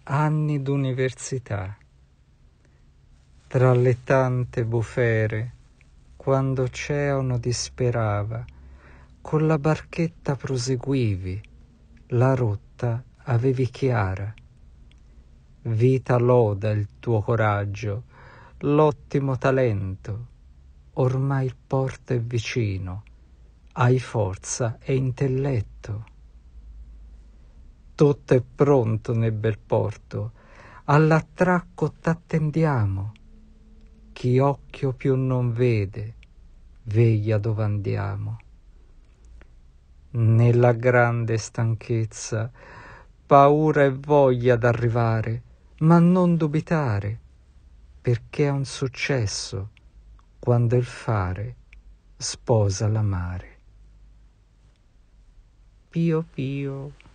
anni d'università, tra le tante bufere, quando Ceono disperava, con la barchetta proseguivi, la rotta avevi chiara. Vita loda il tuo coraggio, l'ottimo talento, ormai il porto è vicino, hai forza e intelletto. Tutto è pronto nel bel porto, all'attracco t'attendiamo. Chi occhio più non vede, veglia dove andiamo. Nella grande stanchezza, paura e voglia d'arrivare, ma non dubitare, perché è un successo quando il fare sposa l'amare. Pio pio.